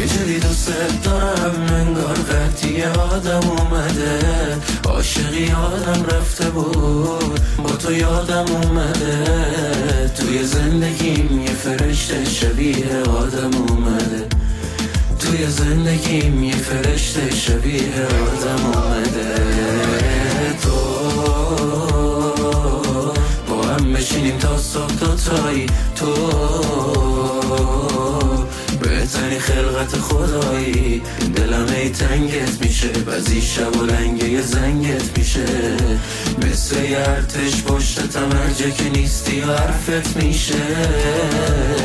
یه جوری دوست دارم انگار قطعی آدم اومده، عاشقی آدم رفته بود با تو یادم اومده، توی زندگیم یه فرشته شبیه آدم اومده، توی زندگیم یه فرشته شبیه آدم اومده. تو با هم بشینیم تا صبح دوتایی، تو بهترین خلقت خدایی، دلم ای تنگت میشه، بعضی شب و لنگه یه زنگت میشه، مثل یه ارتش پشتتم هر جا که نیستی حرفت میشه.